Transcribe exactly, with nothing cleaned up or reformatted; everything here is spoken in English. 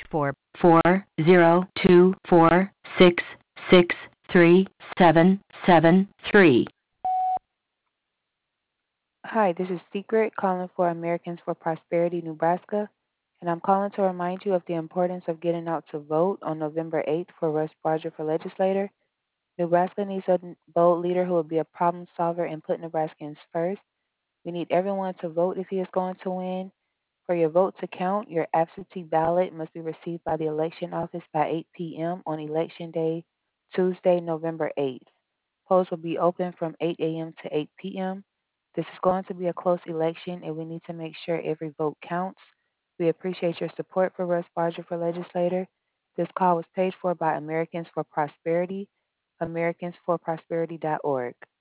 for four zero two four six six three seven seven three. Hi, this is Secret calling for Americans for Prosperity, Nebraska, and I'm calling to remind you of the importance of getting out to vote on November eighth for Russ Barger for legislator. Nebraska needs a bold leader who will be a problem solver and put Nebraskans first. We need everyone to vote if he is going to win. For your vote to count, your absentee ballot must be received by the election office by eight p.m. on Election Day, Tuesday, November eighth. Polls will be open from eight a.m. to eight p.m. This is going to be a close election, and we need to make sure every vote counts. We appreciate your support for Russ Barger for legislator. This call was paid for by Americans for Prosperity, americans for prosperity dot org.